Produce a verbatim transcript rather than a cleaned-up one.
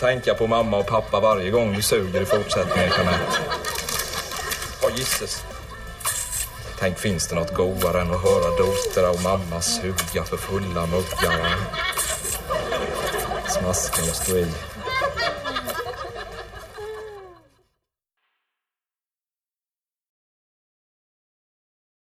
tänka på mamma och pappa varje gång du suger i fortsättningen, Jeanette. Åh, gisses. Tänk, finns det något godare än att höra dotra och mamma suga för fulla muggar? Smasken och stå i.